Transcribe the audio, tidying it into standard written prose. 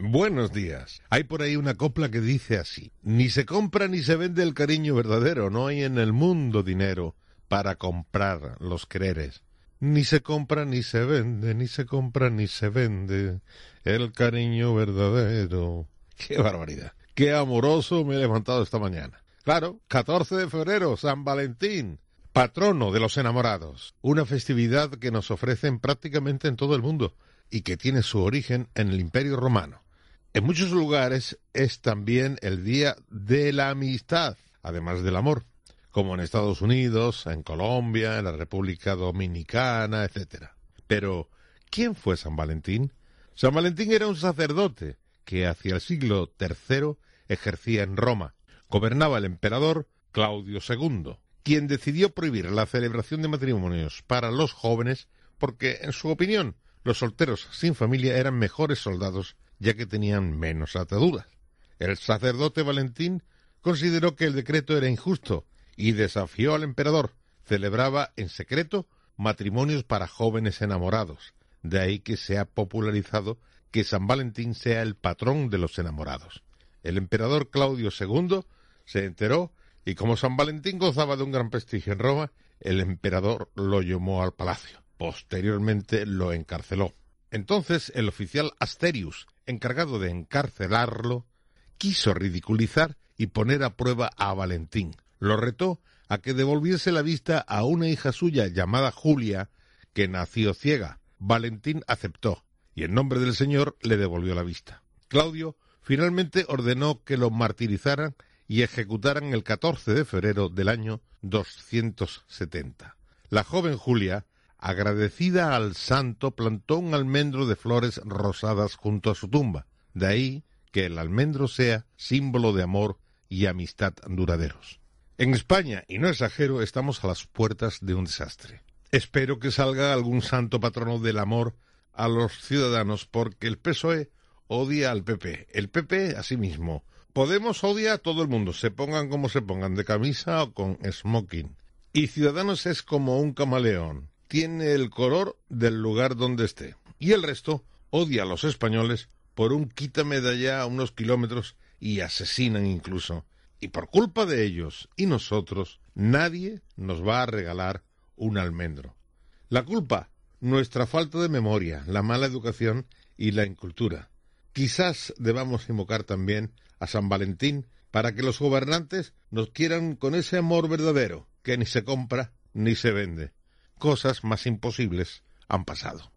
Buenos días. Hay por ahí una copla que dice así: ni se compra ni se vende el cariño verdadero, no hay en el mundo dinero para comprar los quereres. Ni se compra ni se vende, ni se compra ni se vende el cariño verdadero. ¡Qué barbaridad! ¡Qué amoroso me he levantado esta mañana! Claro, 14 de febrero, San Valentín, patrono de los enamorados. Una festividad que nos ofrecen prácticamente en todo el mundo y que tiene su origen en el Imperio Romano. En muchos lugares es también el Día de la Amistad, además del amor, como en Estados Unidos, en Colombia, en la República Dominicana, etc. Pero, ¿quién fue San Valentín? San Valentín era un sacerdote que hacia el siglo III ejercía en Roma. Gobernaba el emperador Claudio II, quien decidió prohibir la celebración de matrimonios para los jóvenes porque, en su opinión, los solteros sin familia eran mejores soldados ya que tenían menos ataduras. El sacerdote Valentín consideró que el decreto era injusto y desafió al emperador. Celebraba en secreto matrimonios para jóvenes enamorados. De ahí que se ha popularizado que San Valentín sea el patrón de los enamorados. El emperador Claudio II se enteró y como San Valentín gozaba de un gran prestigio en Roma, el emperador lo llamó al palacio. Posteriormente lo encarceló. Entonces el oficial Asterius, encargado de encarcelarlo, quiso ridiculizar y poner a prueba a Valentín. Lo retó a que devolviese la vista a una hija suya llamada Julia, que nació ciega. Valentín aceptó, y en nombre del Señor le devolvió la vista. Claudio finalmente ordenó que lo martirizaran y ejecutaran el 14 de febrero del año 270. La joven Julia, agradecida al santo, plantó un almendro de flores rosadas junto a su tumba. De ahí que el almendro sea símbolo de amor y amistad duraderos. En España, y no exagero, estamos a las puertas de un desastre. Espero que salga algún santo patrono del amor a los ciudadanos, porque el PSOE odia al PP, el PP a sí mismo. Podemos odia a todo el mundo, se pongan como se pongan, de camisa o con smoking. Y Ciudadanos es como un camaleón, tiene el color del lugar donde esté. Y el resto odia a los españoles por un quítame de allá a unos kilómetros y asesinan incluso. Y por culpa de ellos y nosotros, nadie nos va a regalar un almendro. La culpa, nuestra falta de memoria, la mala educación y la incultura. Quizás debamos invocar también a San Valentín para que los gobernantes nos quieran con ese amor verdadero que ni se compra ni se vende. Cosas más imposibles han pasado.